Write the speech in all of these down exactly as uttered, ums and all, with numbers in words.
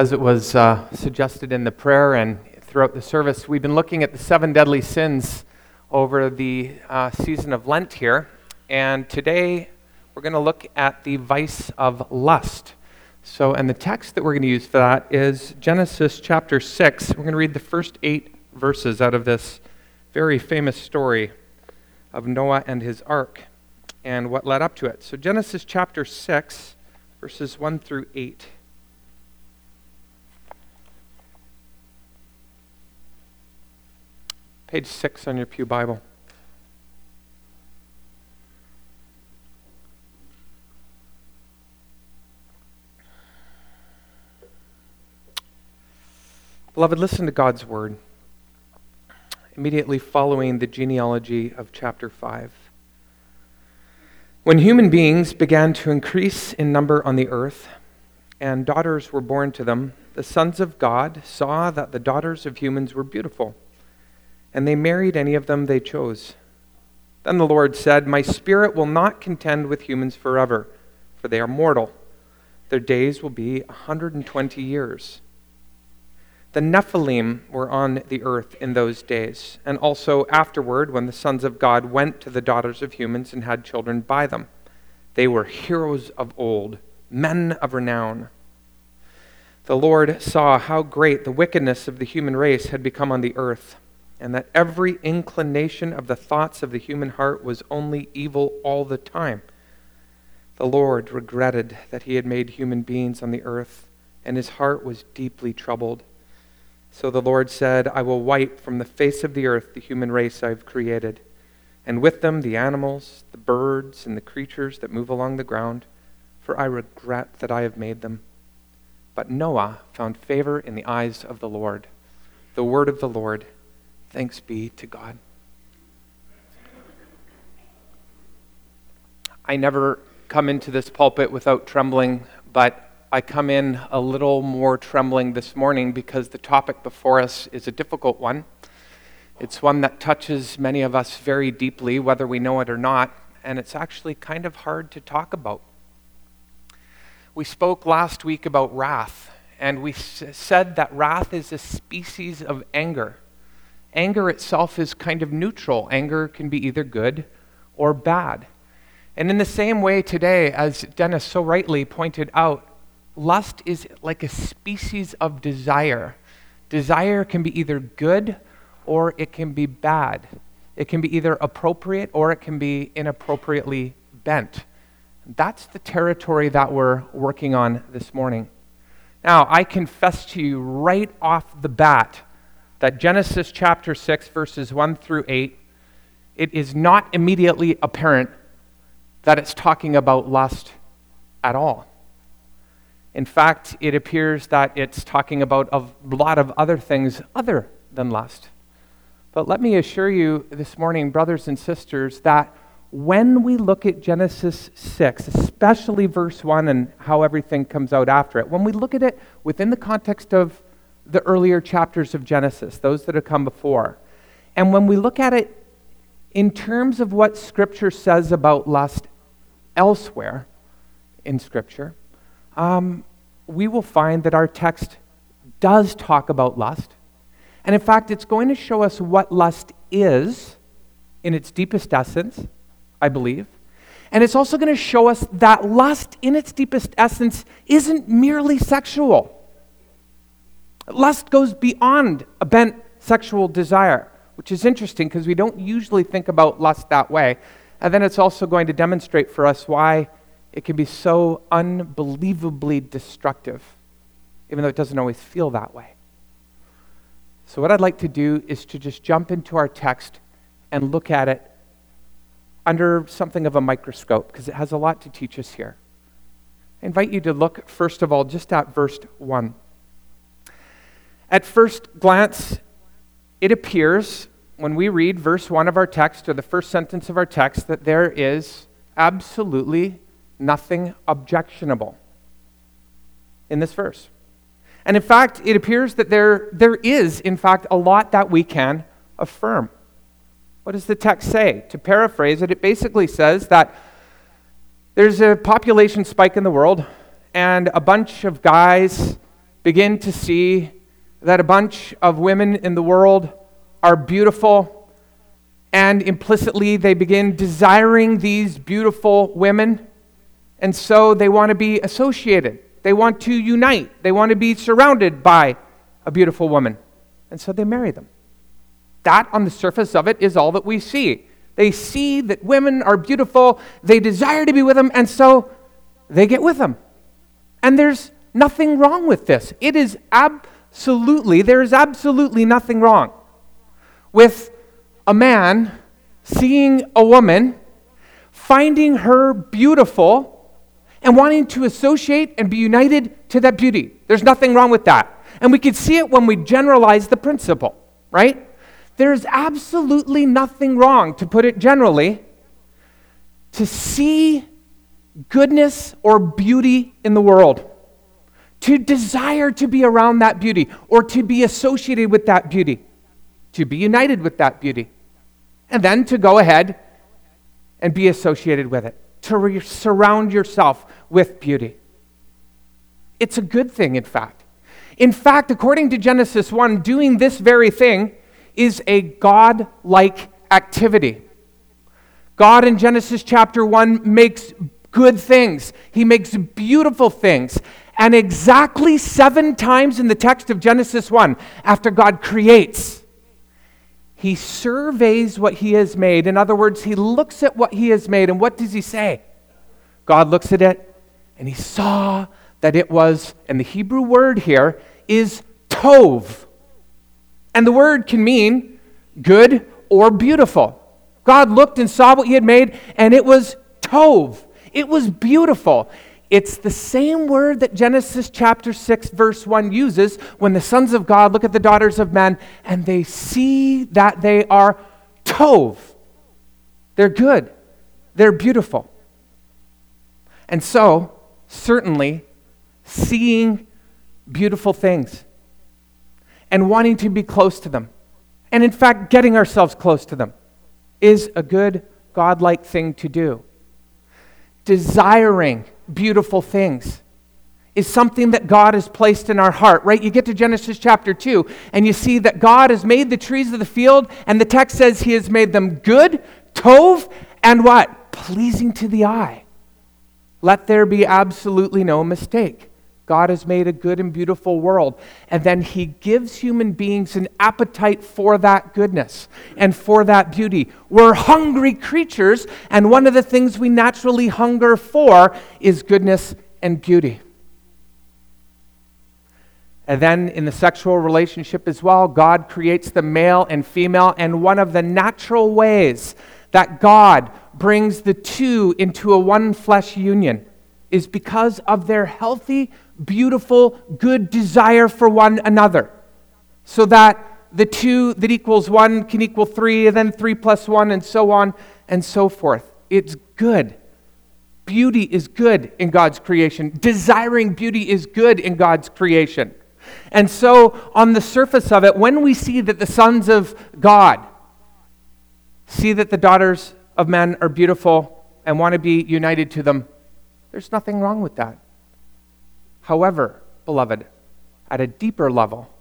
As it was uh, suggested in the prayer and throughout the service, we've been looking at the seven deadly sins over the uh, season of Lent here. And today we're going to look at the vice of lust. So, and the text that we're going to use for that is Genesis chapter six. We're going to read the first eight verses out of this very famous story of Noah and his ark and what led up to it. So Genesis chapter six, verses one through eight. Page six on your pew Bible. Beloved, listen to God's word. Immediately following the genealogy of chapter five. When human beings began to increase in number on the earth, and daughters were born to them, the sons of God saw that the daughters of humans were beautiful, and they married any of them they chose. Then the Lord said, "My spirit will not contend with humans forever, for they are mortal. Their days will be one hundred twenty years. The Nephilim were on the earth in those days, and also afterward when the sons of God went to the daughters of humans and had children by them. They were heroes of old, men of renown. The Lord saw how great the wickedness of the human race had become on the earth, and that every inclination of the thoughts of the human heart was only evil all the time. The Lord regretted that he had made human beings on the earth, and his heart was deeply troubled. So the Lord said, I will wipe from the face of the earth the human race I have created, and with them the animals, the birds, and the creatures that move along the ground, for I regret that I have made them. But Noah found favor in the eyes of the Lord. The word of the Lord. Thanks be to God." I never come into this pulpit without trembling, but I come in a little more trembling this morning because the topic before us is a difficult one. It's one that touches many of us very deeply, whether we know it or not, and it's actually kind of hard to talk about. We spoke last week about wrath, and we s- said that wrath is a species of anger. Anger itself is kind of neutral. Anger can be either good or bad. And in the same way today, as Dennis so rightly pointed out, lust is like a species of desire. Desire can be either good or it can be bad. It can be either appropriate or it can be inappropriately bent. That's the territory that we're working on this morning. Now, I confess to you right off the bat that Genesis chapter six, verses one through eight, it is not immediately apparent that it's talking about lust at all. In fact, it appears that it's talking about a lot of other things other than lust. But let me assure you this morning, brothers and sisters, that when we look at Genesis six, especially verse one and how everything comes out after it, when we look at it within the context of the earlier chapters of Genesis, those that have come before, and when we look at it in terms of what Scripture says about lust elsewhere in Scripture, Um, we will find that our text does talk about lust. And in fact, it's going to show us what lust is in its deepest essence, I believe. And it's also going to show us that lust in its deepest essence isn't merely sexual. Lust goes beyond a bent sexual desire, which is interesting because we don't usually think about lust that way. And then it's also going to demonstrate for us why it can be so unbelievably destructive, even though it doesn't always feel that way. So what I'd like to do is to just jump into our text and look at it under something of a microscope, because it has a lot to teach us here. I invite you to look, first of all, just at verse one. At first glance, it appears, when we read verse one of our text, or the first sentence of our text, that there is absolutely nothing objectionable in this verse. And in fact, it appears that there, there is, in fact, a lot that we can affirm. What does the text say? To paraphrase it, it basically says that there's a population spike in the world, and a bunch of guys begin to see that a bunch of women in the world are beautiful, and implicitly they begin desiring these beautiful women, and so they want to be associated. They want to unite. They want to be surrounded by a beautiful woman, and so they marry them. That, on the surface of it, is all that we see. They see that women are beautiful, they desire to be with them, and so they get with them. And there's nothing wrong with this. It is absolutely, there is absolutely nothing wrong with a man seeing a woman, finding her beautiful, and wanting to associate and be united to that beauty. There's nothing wrong with that. And we can see it when we generalize the principle, right? There's absolutely nothing wrong, to put it generally, to see goodness or beauty in the world, to desire to be around that beauty, or to be associated with that beauty, to be united with that beauty, and then to go ahead and be associated with it, to re- surround yourself with beauty. It's a good thing, in fact. In fact, according to Genesis one, doing this very thing is a God-like activity. God in Genesis chapter one makes good things. He makes beautiful things. And exactly seven times in the text of Genesis one, after God creates, he surveys what he has made. In other words, he looks at what he has made, and what does he say? God looks at it, and he saw that it was, and the Hebrew word here is tov. And the word can mean good or beautiful. God looked and saw what he had made, and it was tov. It was beautiful. It's the same word that Genesis chapter six verse one uses when the sons of God look at the daughters of men and they see that they are tov. They're good. They're beautiful. And so, certainly, seeing beautiful things and wanting to be close to them, and in fact, getting ourselves close to them, is a good, God-like thing to do. Desiring beautiful things is something that God has placed in our heart, right? You get to Genesis chapter two, and you see that God has made the trees of the field, and the text says he has made them good, tov, and what? Pleasing to the eye. Let there be absolutely no mistake. God has made a good and beautiful world, and then he gives human beings an appetite for that goodness and for that beauty. We're hungry creatures, and one of the things we naturally hunger for is goodness and beauty. And then in the sexual relationship as well, God creates the male and female, and one of the natural ways that God brings the two into a one flesh union is because of their healthy, beautiful, good desire for one another. So that the two that equals one can equal three, and then three plus one, and so on and so forth. It's good. Beauty is good in God's creation. Desiring beauty is good in God's creation. And so, on the surface of it, when we see that the sons of God see that the daughters of men are beautiful and want to be united to them, there's nothing wrong with that. However, beloved, at a deeper level,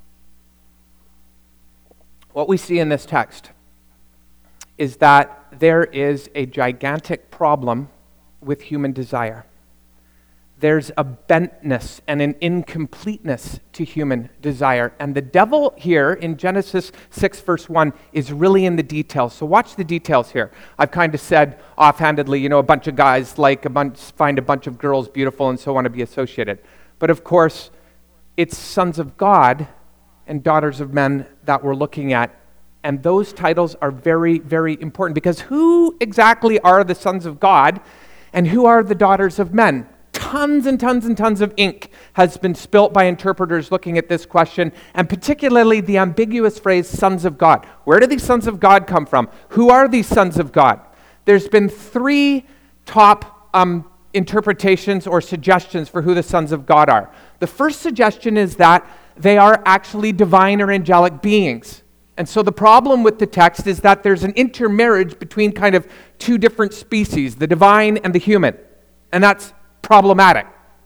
what we see in this text is that there is a gigantic problem with human desire. There's a bentness and an incompleteness to human desire. And the devil here in Genesis six verse one is really in the details. So watch the details here. I've kind of said offhandedly, you know, a bunch of guys like a bunch, find a bunch of girls beautiful and so want to be associated. But of course, it's sons of God and daughters of men that we're looking at. And those titles are very, very important, because who exactly are the sons of God and who are the daughters of men? Tons and tons and tons of ink has been spilt by interpreters looking at this question, and particularly the ambiguous phrase, sons of God. Where do these sons of God come from? Who are these sons of God? There's been three top um, interpretations or suggestions for who the sons of God are. The first suggestion is that they are actually divine or angelic beings. And so the problem with the text is that there's an intermarriage between kind of two different species, the divine and the human. And that's problematic.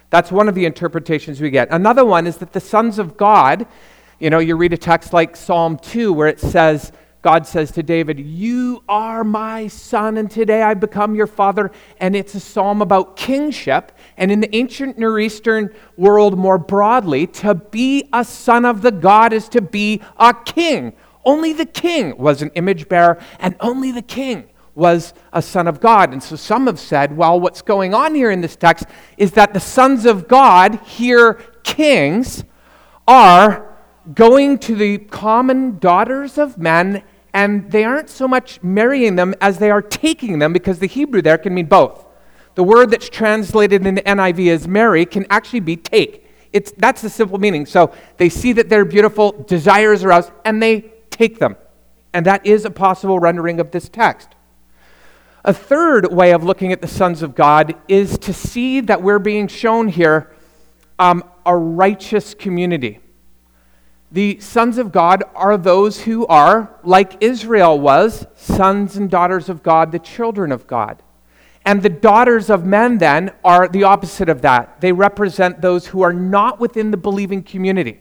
That's one of the interpretations we get. Another one is that the sons of God, you know, you read a text like Psalm two where it says, God says to David, "You are my son, and today I become your father." And it's a psalm about kingship. And in the ancient Near Eastern world more broadly, to be a son of the God is to be a king. Only the king was an image bearer, and only the king was a son of God. And so some have said, well, what's going on here in this text is that the sons of God, here kings, are going to the common daughters of men, and they aren't so much marrying them as they are taking them, because the Hebrew there can mean both. The word that's translated in the N I V as marry can actually be take. It's, that's the simple meaning. So they see that they're beautiful, desire is aroused, and they take them. And that is a possible rendering of this text. A third way of looking at the sons of God is to see that we're being shown here um, a righteous community. The sons of God are those who are, like Israel was, sons and daughters of God, the children of God. And the daughters of men then are the opposite of that. They represent those who are not within the believing community.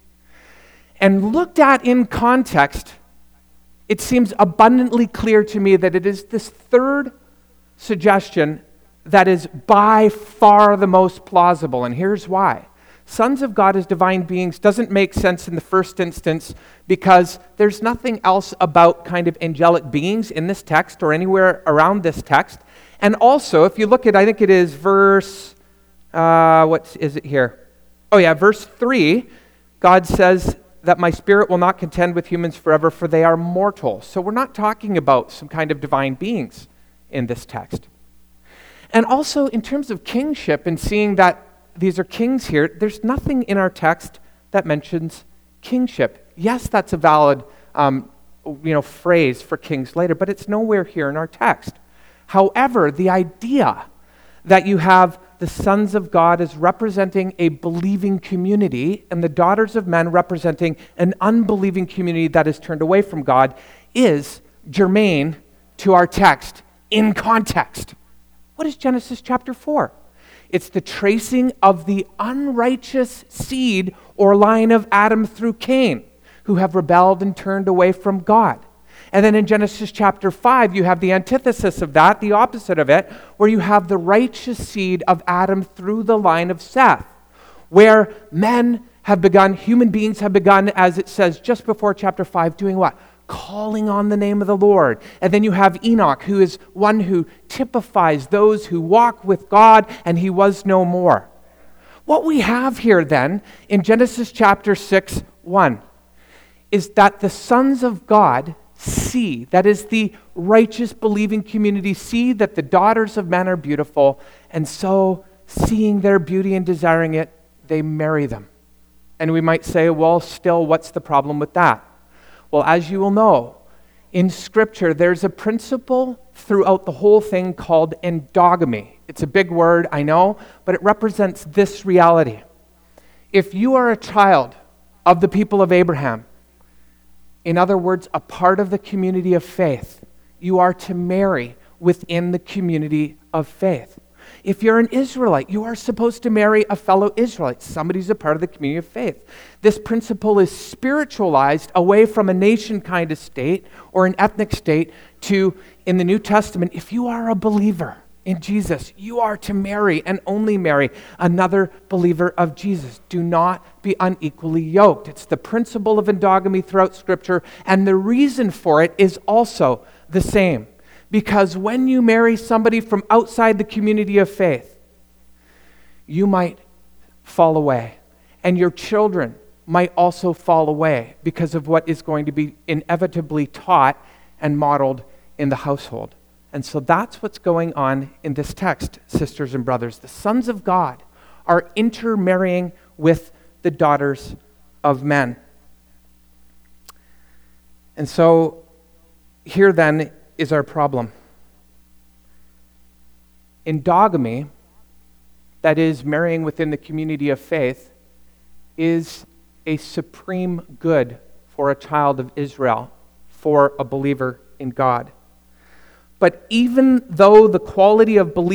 And looked at in context, it seems abundantly clear to me that it is this third suggestion that is by far the most plausible, and here's why. Sons of God as divine beings doesn't make sense in the first instance because there's nothing else about kind of angelic beings in this text or anywhere around this text. And also, if you look at, I think it is verse, uh, what is it here? Oh yeah, verse three, God says that my spirit will not contend with humans forever, for they are mortal. So we're not talking about some kind of divine beings in this text. And also, in terms of kingship and seeing that these are kings here, there's nothing in our text that mentions kingship. Yes, that's a valid um, you know, phrase for kings later, but it's nowhere here in our text. However, the idea that you have the sons of God as representing a believing community and the daughters of men representing an unbelieving community that is turned away from God is germane to our text in context. What is Genesis chapter four? It's the tracing of the unrighteous seed or line of Adam through Cain, who have rebelled and turned away from God. And then in Genesis chapter five, you have the antithesis of that, the opposite of it, where you have the righteous seed of Adam through the line of Seth, where men have begun, human beings have begun, as it says just before chapter five, doing what? Calling on the name of the Lord. And then you have Enoch, who is one who typifies those who walk with God, and he was no more. What we have here then in Genesis chapter six, one, is that the sons of God see, that is the righteous believing community, see that the daughters of men are beautiful, and so seeing their beauty and desiring it, they marry them. And we might say, well, still, what's the problem with that? Well, as you will know, in Scripture, there's a principle throughout the whole thing called endogamy. It's a big word, I know, but it represents this reality. If you are a child of the people of Abraham, in other words, a part of the community of faith, you are to marry within the community of faith. If you're an Israelite, you are supposed to marry a fellow Israelite, somebody who's a part of the community of faith. This principle is spiritualized away from a nation kind of state or an ethnic state to, in the New Testament, if you are a believer in Jesus, you are to marry and only marry another believer of Jesus. Do not be unequally yoked. It's the principle of endogamy throughout Scripture, and the reason for it is also the same. Because when you marry somebody from outside the community of faith, you might fall away, and your children might also fall away because of what is going to be inevitably taught and modeled in the household. And so that's what's going on in this text, sisters and brothers. The sons of God are intermarrying with the daughters of men. And so here then is our problem. Endogamy, that is marrying within the community of faith, is a supreme good for a child of Israel, for a believer in God. But even though the quality of belief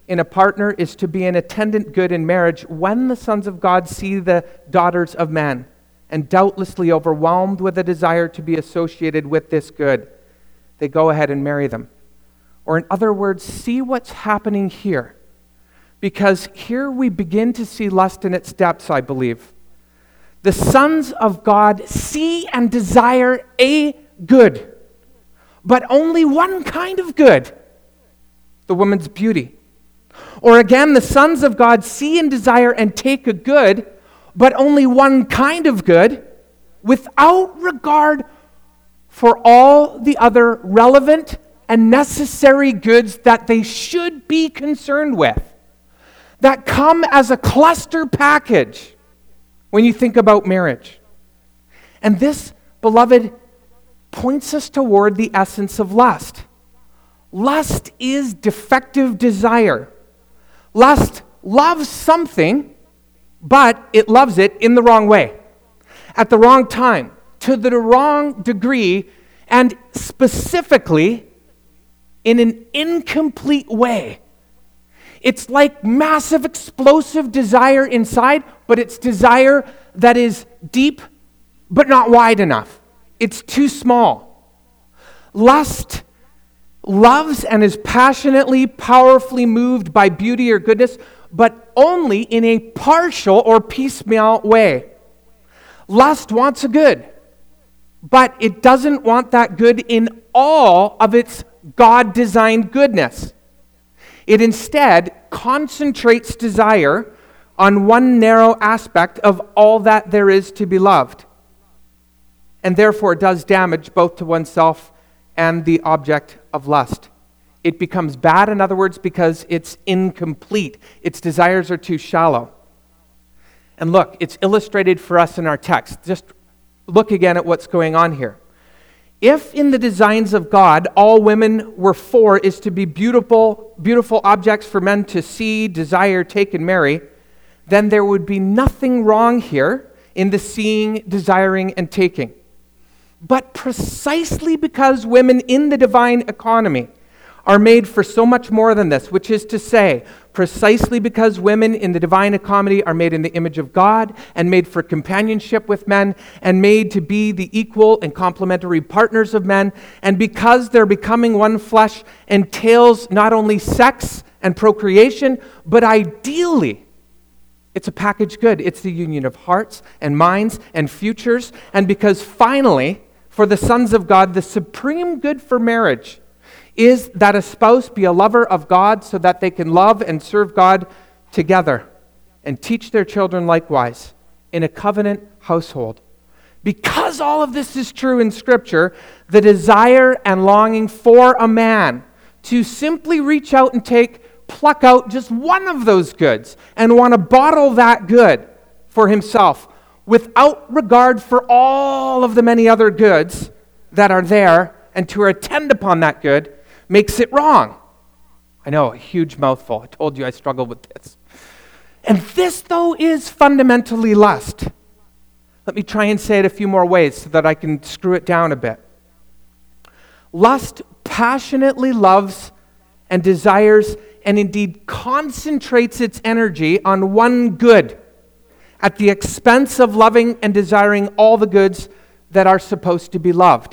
in a partner is to be an attendant good in marriage when the sons of God see the daughters of men, and doubtlessly overwhelmed with a desire to be associated with this good, they go ahead and marry them. Or in other words, see what's happening here. Because here we begin to see lust in its depths, I believe. The sons of God see and desire a good, but only one kind of good, the woman's beauty. Or again, the sons of God see and desire and take a good, but only one kind of good, without regard for all the other relevant and necessary goods that they should be concerned with, that come as a cluster package when you think about marriage. And this, beloved, points us toward the essence of lust. Lust is defective desire. Lust loves something, but it loves it in the wrong way, at the wrong time, to the wrong degree, and specifically in an incomplete way. It's like massive explosive desire inside, but it's desire that is deep but not wide enough. It's too small. Lust loves and is passionately, powerfully moved by beauty or goodness, but only in a partial or piecemeal way. Lust wants a good, but it doesn't want that good in all of its God-designed goodness. It instead concentrates desire on one narrow aspect of all that there is to be loved, and therefore does damage both to oneself and the object of lust. It becomes bad, in other words, because it's incomplete. Its desires are too shallow. And look, it's illustrated for us in our text. Just look again at what's going on here. If in the designs of God, all women were for is to be beautiful, beautiful objects for men to see, desire, take, and marry, then there would be nothing wrong here in the seeing, desiring, and taking. But precisely because women in the divine economy are made for so much more than this, which is to say, precisely because women in the divine economy are made in the image of God and made for companionship with men and made to be the equal and complementary partners of men, and because their becoming one flesh entails not only sex and procreation, but ideally, it's a package good. It's the union of hearts and minds and futures, and because finally, for the sons of God, the supreme good for marriage is that a spouse be a lover of God so that they can love and serve God together and teach their children likewise in a covenant household. Because all of this is true in Scripture, the desire and longing for a man to simply reach out and take, pluck out just one of those goods and want to bottle that good for himself without regard for all of the many other goods that are there and to attend upon that good makes it wrong. I know, a huge mouthful. I told you I struggled with this. And this, though, is fundamentally lust. Let me try and say it a few more ways so that I can screw it down a bit. Lust passionately loves and desires and indeed concentrates its energy on one good at the expense of loving and desiring all the goods that are supposed to be loved.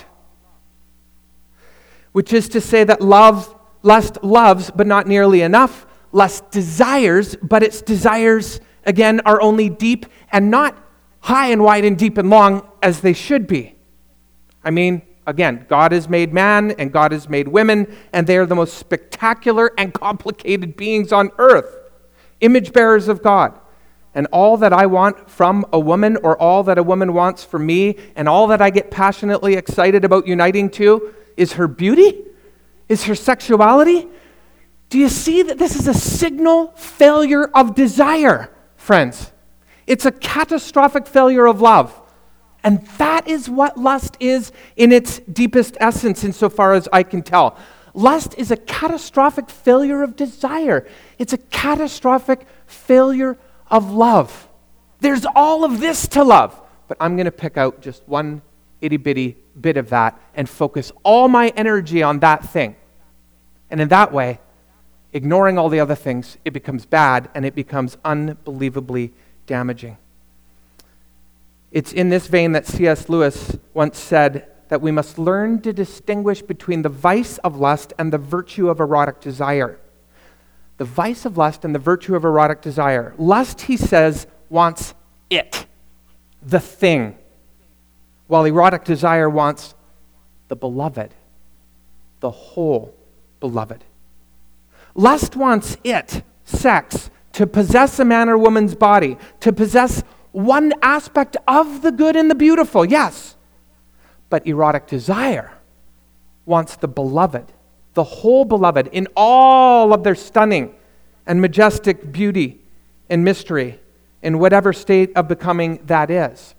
Which is to say that love, lust loves, but not nearly enough. Lust desires, but its desires, again, are only deep and not high and wide and deep and long as they should be. I mean, again, God has made man and God has made women, and they are the most spectacular and complicated beings on earth, image bearers of God. And all that I want from a woman, or all that a woman wants from me, and all that I get passionately excited about uniting to, is her beauty? Is her sexuality? Do you see that this is a signal failure of desire, friends? It's a catastrophic failure of love. And that is what lust is in its deepest essence, insofar as I can tell. Lust is a catastrophic failure of desire. It's a catastrophic failure of love. There's all of this to love, but I'm going to pick out just one itty-bitty bit of that and focus all my energy on that thing. And in that way, ignoring all the other things, it becomes bad and it becomes unbelievably damaging. It's in this vein that C S Lewis once said that we must learn to distinguish between the vice of lust and the virtue of erotic desire. The vice of lust and the virtue of erotic desire. Lust, he says, wants it, the thing, while erotic desire wants the beloved, the whole beloved. Lust wants it, sex, to possess a man or woman's body, to possess one aspect of the good and the beautiful, yes. But erotic desire wants the beloved, the whole beloved, in all of their stunning and majestic beauty and mystery, in whatever state of becoming that is.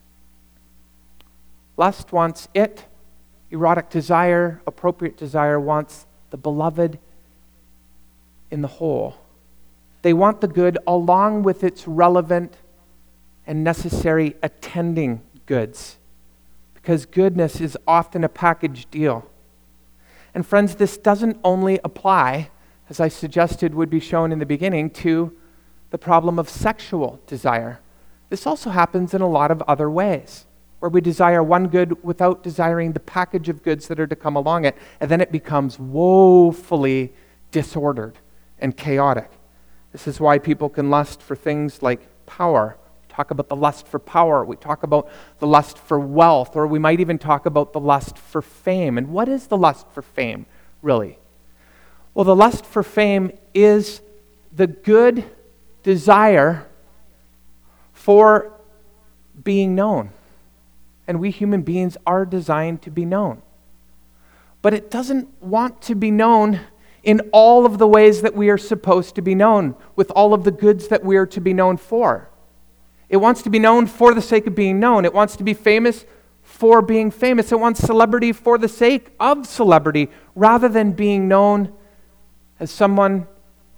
Lust wants it. Erotic desire, appropriate desire, wants the beloved in the whole. They want the good along with its relevant and necessary attending goods, because goodness is often a package deal. And friends, this doesn't only apply, as I suggested would be shown in the beginning, to the problem of sexual desire. This also happens in a lot of other ways, where we desire one good without desiring the package of goods that are to come along it, and then it becomes woefully disordered and chaotic. This is why people can lust for things like power. We talk about the lust for power. We talk about the lust for wealth, or we might even talk about the lust for fame. And what is the lust for fame, really? Well, the lust for fame is the good desire for being known. And we human beings are designed to be known. But it doesn't want to be known in all of the ways that we are supposed to be known, with all of the goods that we are to be known for. It wants to be known for the sake of being known. It wants to be famous for being famous. It wants celebrity for the sake of celebrity, rather than being known as someone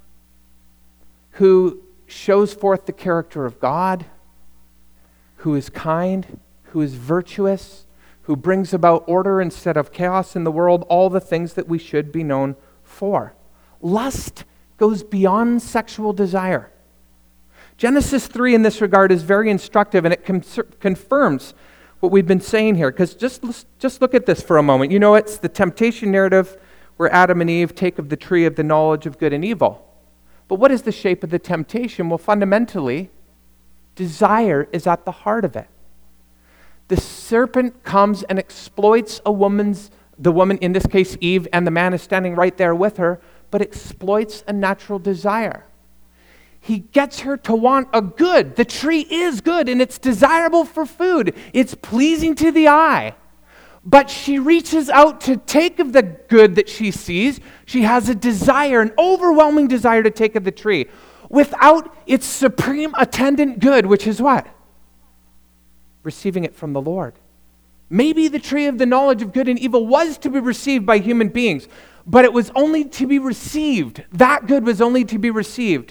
who shows forth the character of God, who is kind, who is virtuous, who brings about order instead of chaos in the world, all the things that we should be known for. Lust goes beyond sexual desire. Genesis three in this regard is very instructive, and it con- confirms what we've been saying here. Because just, just look at this for a moment. You know, it's the temptation narrative where Adam and Eve take of the tree of the knowledge of good and evil. But what is the shape of the temptation? Well, fundamentally, desire is at the heart of it. The serpent comes and exploits a woman's, the woman, in this case Eve, and the man is standing right there with her, but exploits a natural desire. He gets her to want a good. The tree is good and it's desirable for food. It's pleasing to the eye. But she reaches out to take of the good that she sees. She has a desire, an overwhelming desire to take of the tree, without its supreme attendant good, which is what? Receiving it from the Lord. Maybe the tree of the knowledge of good and evil was to be received by human beings, but it was only to be received. That good was only to be received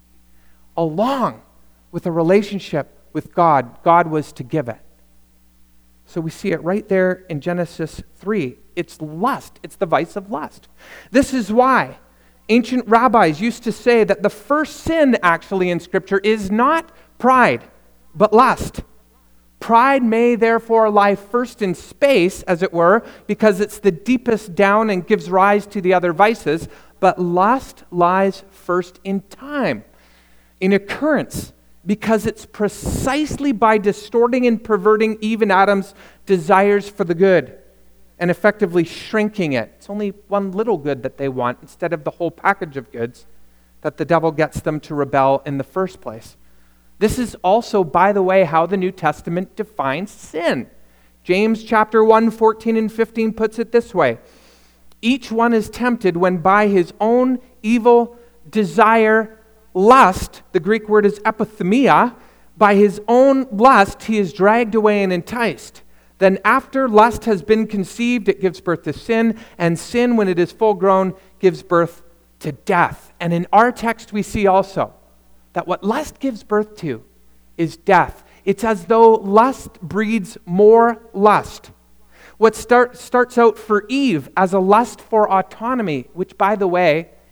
along with a relationship with God. God was to give it. So we see it right there in Genesis three. It's lust. It's the vice of lust. This is why ancient rabbis used to say that the first sin actually in Scripture is not pride, but lust. Pride may therefore lie first in space, as it were, because it's the deepest down and gives rise to the other vices, but lust lies first in time, in occurrence, because it's precisely by distorting and perverting Eve and Adam's desires for the good and effectively shrinking it. It's only one little good that they want instead of the whole package of goods that the devil gets them to rebel in the first place. This is also, by the way, how the New Testament defines sin. James chapter one, fourteen and fifteen puts it this way. Each one is tempted when by his own evil desire, lust, the Greek word is epithemia, by his own lust he is dragged away and enticed. Then after lust has been conceived, it gives birth to sin, and sin, when it is full grown, gives birth to death. And in our text we see also that what lust gives birth to is death. It's as though lust breeds more lust. What start, starts out for Eve as a lust for autonomy, which, by the way,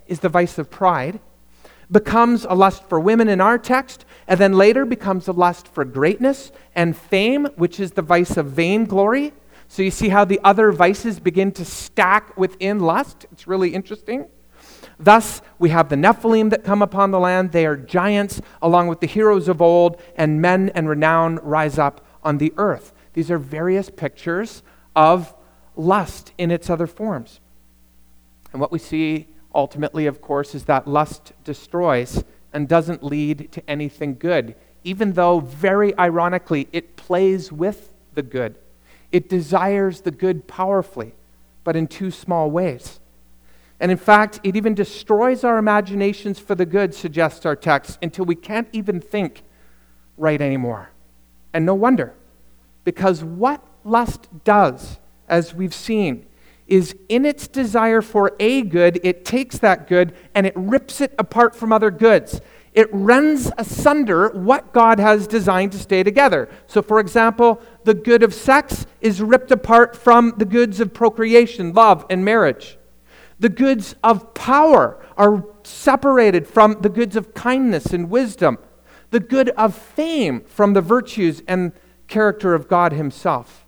is the vice of pride, becomes a lust for women in our text, and then later becomes a lust for greatness and fame, which is the vice of vainglory. So you see how the other vices begin to stack within lust? It's really interesting. Thus, we have the Nephilim that come upon the land. They are giants, along with the heroes of old, and men and renown rise up on the earth. These are various pictures of lust in its other forms. And what we see ultimately, of course, is that lust destroys and doesn't lead to anything good, even though, very ironically, it plays with the good. It desires the good powerfully, but in two small ways. And in fact, it even destroys our imaginations for the good, suggests our text, until we can't even think right anymore. And no wonder, because what lust does, as we've seen, is in its desire for a good, it takes that good and it rips it apart from other goods. It rends asunder what God has designed to stay together. So, for example, the good of sex is ripped apart from the goods of procreation, love, and marriage. The goods of power are separated from the goods of kindness and wisdom. The good of fame from the virtues and character of God Himself.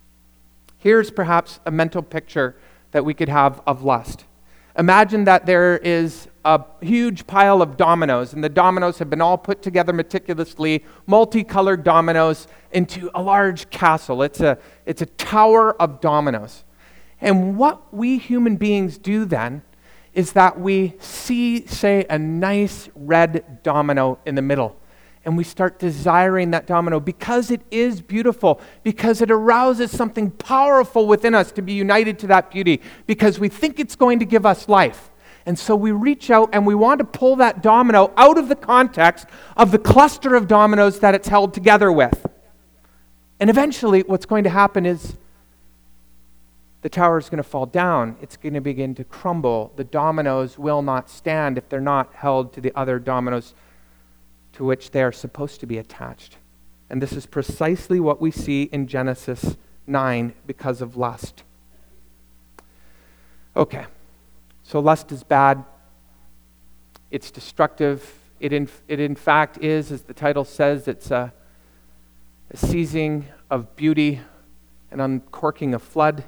Here's perhaps a mental picture that we could have of lust. Imagine that there is a huge pile of dominoes, and the dominoes have been all put together meticulously, multicolored dominoes, into a large castle. It's a, it's a tower of dominoes. And what we human beings do then is that we see, say, a nice red domino in the middle. And we start desiring that domino because it is beautiful, because it arouses something powerful within us to be united to that beauty, because we think it's going to give us life. And so we reach out and we want to pull that domino out of the context of the cluster of dominoes that it's held together with. And eventually what's going to happen is the tower is going to fall down. It's going to begin to crumble. The dominoes will not stand if they're not held to the other dominoes to which they are supposed to be attached. And this is precisely what we see in Genesis nine because of lust. Okay, so lust is bad. It's destructive. It in, it in fact is, as the title says, it's a, a seizing of beauty and uncorking a flood.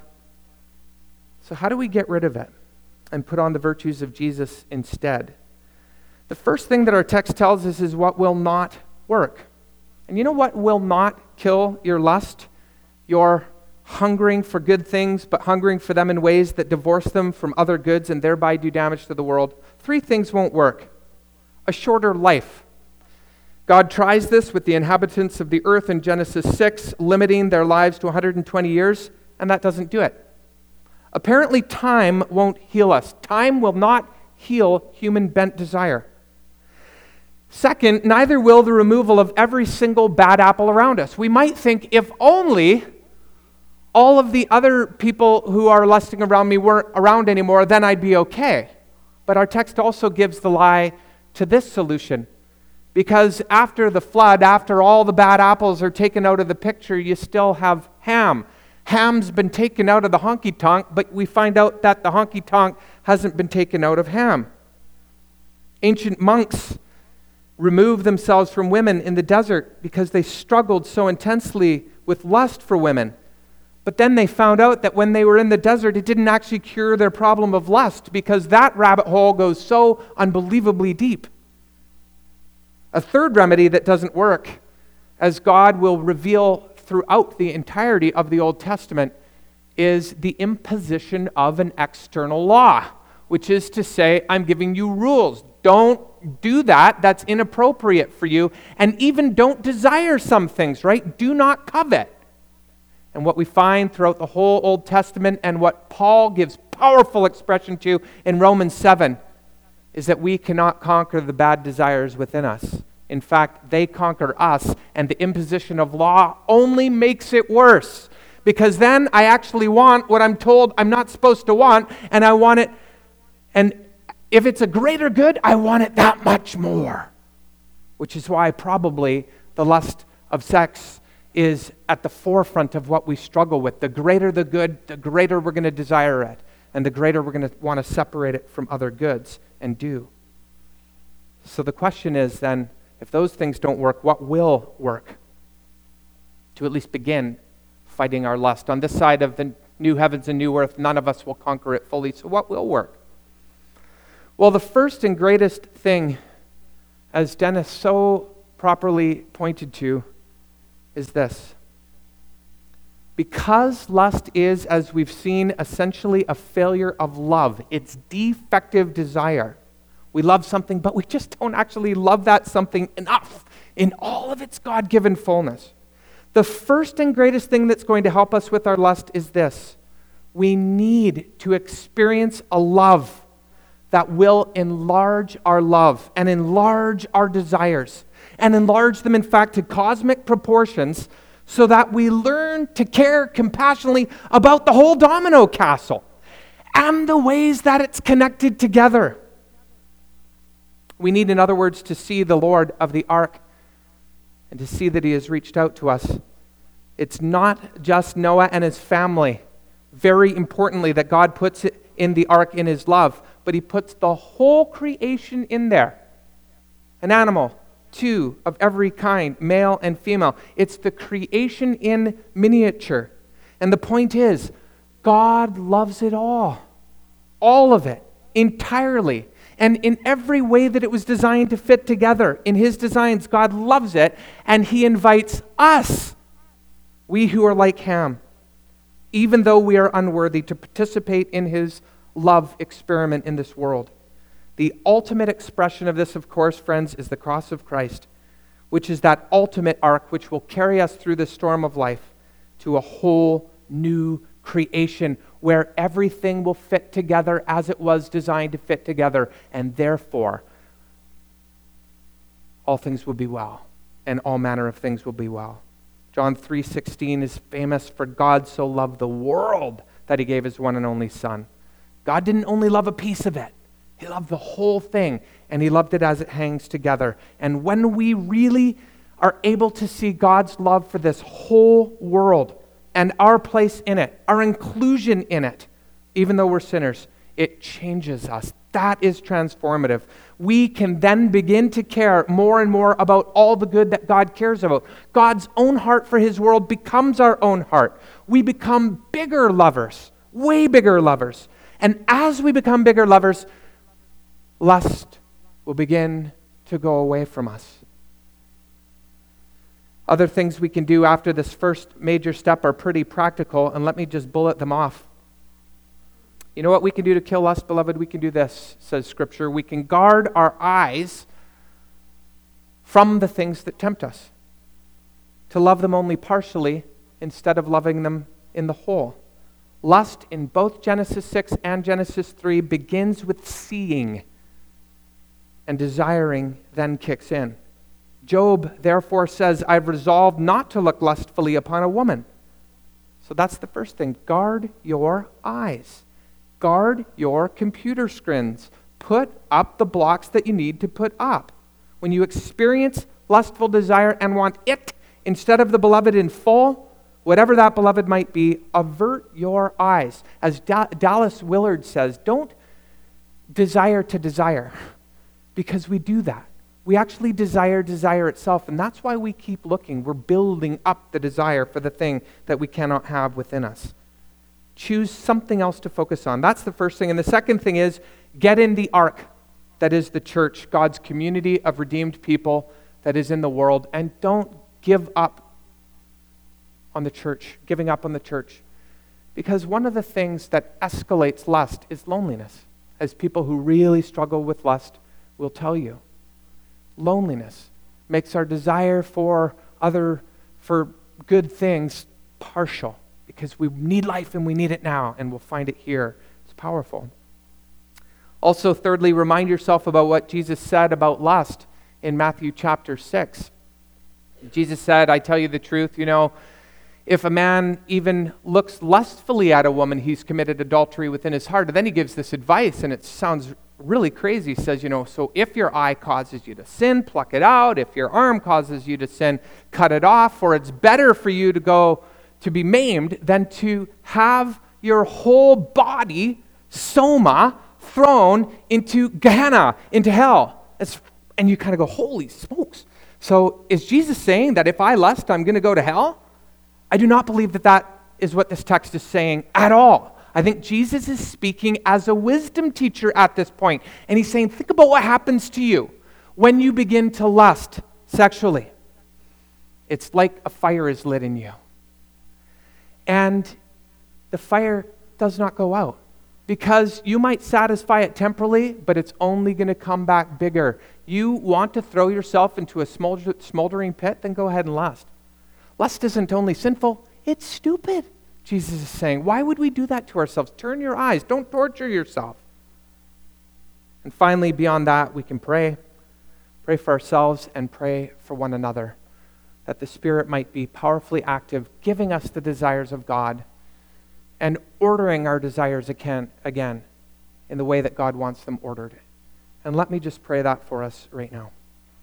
So how do we get rid of it and put on the virtues of Jesus instead? The first thing that our text tells us is what will not work. And you know what will not kill your lust? Your hungering for good things, but hungering for them in ways that divorce them from other goods and thereby do damage to the world. Three things won't work. A shorter life. God tries this with the inhabitants of the earth in Genesis six, limiting their lives to one hundred twenty years, and that doesn't do it. Apparently, time won't heal us. Time will not heal human bent desire. Second, neither will the removal of every single bad apple around us. We might think, if only all of the other people who are lusting around me weren't around anymore, then I'd be okay. But our text also gives the lie to this solution. Because after the flood, after all the bad apples are taken out of the picture, you still have Ham. Ham's been taken out of the honky-tonk, but we find out that the honky-tonk hasn't been taken out of Ham. Ancient monks removed themselves from women in the desert because they struggled so intensely with lust for women. But then they found out that when they were in the desert, it didn't actually cure their problem of lust because that rabbit hole goes so unbelievably deep. A third remedy that doesn't work, as God will reveal throughout the entirety of the Old Testament, is the imposition of an external law, which is to say, I'm giving you rules. Don't do that. That's inappropriate for you. And even don't desire some things, right? Do not covet. And what we find throughout the whole Old Testament and what Paul gives powerful expression to in Romans seven is that we cannot conquer the bad desires within us. In fact, they conquer us, and the imposition of law only makes it worse. Because then I actually want what I'm told I'm not supposed to want, and I want it, and if it's a greater good, I want it that much more. Which is why probably the lust of sex is at the forefront of what we struggle with. The greater the good, the greater we're going to desire it. and the greater we're going to want to separate it from other goods and do. So the question is then, if those things don't work, what will work? To at least begin fighting our lust. On this side of the new heavens and new earth, none of us will conquer it fully. So what will work? Well, the first and greatest thing, as Dennis so properly pointed to, is this. Because lust is, as we've seen, essentially a failure of love. It's defective desire. We love something, but we just don't actually love that something enough in all of its God-given fullness. The first and greatest thing that's going to help us with our lust is this. We need to experience a love that will enlarge our love and enlarge our desires and enlarge them, in fact, to cosmic proportions so that we learn to care compassionately about the whole domino castle and the ways that it's connected together. We need, in other words, to see the Lord of the ark and to see that he has reached out to us. It's not just Noah and his family, very importantly, that God puts it in the ark in his love, but he puts the whole creation in there. An animal, two of every kind, male and female. It's the creation in miniature. And the point is, God loves it all. All of it, entirely. And in every way that it was designed to fit together. In his designs, God loves it, and he invites us, we who are like Ham, even though we are unworthy, to participate in his love experiment in this world. The ultimate expression of this, of course, friends, is the cross of Christ, which is that ultimate ark which will carry us through the storm of life to a whole new creation where everything will fit together as it was designed to fit together, and therefore all things will be well, and all manner of things will be well. John three sixteen is famous for God so loved the world that he gave his one and only Son. God didn't only love a piece of it. He loved the whole thing, and he loved it as it hangs together. And when we really are able to see God's love for this whole world and our place in it, our inclusion in it, even though we're sinners, it changes us. That is transformative. We can then begin to care more and more about all the good that God cares about. God's own heart for his world becomes our own heart. We become bigger lovers, way bigger lovers. And as we become bigger lovers, lust will begin to go away from us. Other things we can do after this first major step are pretty practical, and let me just bullet them off. You know what we can do to kill lust, beloved? We can do this, says Scripture. We can guard our eyes from the things that tempt us, to love them only partially instead of loving them in the whole. Lust in both Genesis six and Genesis three begins with seeing, and desiring then kicks in. Job therefore says, I've resolved not to look lustfully upon a woman. So that's the first thing. Guard your eyes. Guard your computer screens. Put up the blocks that you need to put up. When you experience lustful desire and want it instead of the beloved in full, whatever that beloved might be, avert your eyes. As da- Dallas Willard says, don't desire to desire, because we do that. We actually desire desire itself, and that's why we keep looking. We're building up the desire for the thing that we cannot have within us. Choose something else to focus on. That's the first thing. And the second thing is, get in the ark that is the church, God's community of redeemed people that is in the world, and don't give up on the church, giving up on the church. Because one of the things that escalates lust is loneliness. As people who really struggle with lust will tell you. Loneliness makes our desire for other, for good things partial, because we need life and we need it now, and we'll find it here. It's powerful. Also, thirdly, remind yourself about what Jesus said about lust in Matthew chapter six. Jesus said, I tell you the truth, you know, if a man even looks lustfully at a woman, he's committed adultery within his heart. And then he gives this advice, and it sounds really crazy. He says, you know, so if your eye causes you to sin, pluck it out. If your arm causes you to sin, cut it off. For it's better for you to go to be maimed than to have your whole body soma, thrown into Gehenna, into hell. It's, and you kind of go, holy smokes. So is Jesus saying that if I lust, I'm going to go to hell? I do not believe that that is what this text is saying at all. I think Jesus is speaking as a wisdom teacher at this point. And he's saying, think about what happens to you when you begin to lust sexually. It's like a fire is lit in you. And the fire does not go out. Because you might satisfy it temporarily, but it's only going to come back bigger. You want to throw yourself into a smolder, smoldering pit, then go ahead and lust. Lust isn't only sinful, it's stupid, Jesus is saying. Why would we do that to ourselves? Turn your eyes. Don't torture yourself. And finally, beyond that, we can pray. Pray for ourselves and pray for one another, that the Spirit might be powerfully active, giving us the desires of God and ordering our desires again, again in the way that God wants them ordered. And let me just pray that for us right now.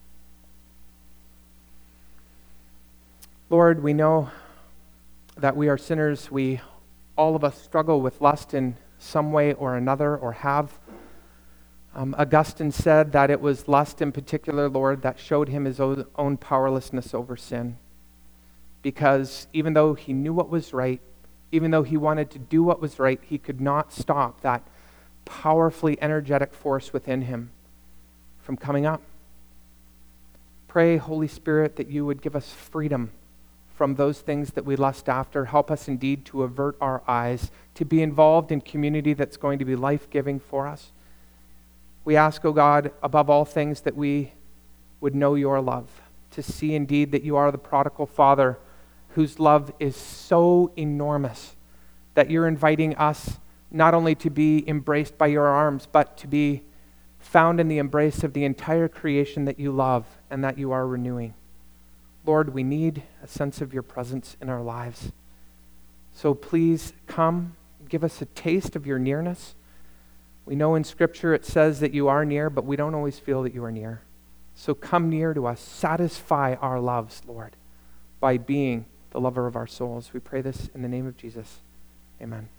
Lord, we know that we are sinners. We, all of us, struggle with lust in some way or another, or have. Um, Augustine said that it was lust in particular, Lord, that showed him his own, own powerlessness over sin. Because even though he knew what was right, even though he wanted to do what was right, he could not stop that powerfully energetic force within him from coming up. Pray, Holy Spirit, that you would give us freedom from those things that we lust after. Help us indeed to avert our eyes, to be involved in community that's going to be life-giving for us. We ask, O God, above all things, that we would know your love, to see indeed that you are the prodigal Father whose love is so enormous that you're inviting us not only to be embraced by your arms, but to be found in the embrace of the entire creation that you love and that you are renewing. Lord, we need a sense of your presence in our lives. So please come, give us a taste of your nearness. We know in Scripture it says that you are near, but we don't always feel that you are near. So come near to us, satisfy our loves, Lord, by being the lover of our souls. We pray this in the name of Jesus. Amen.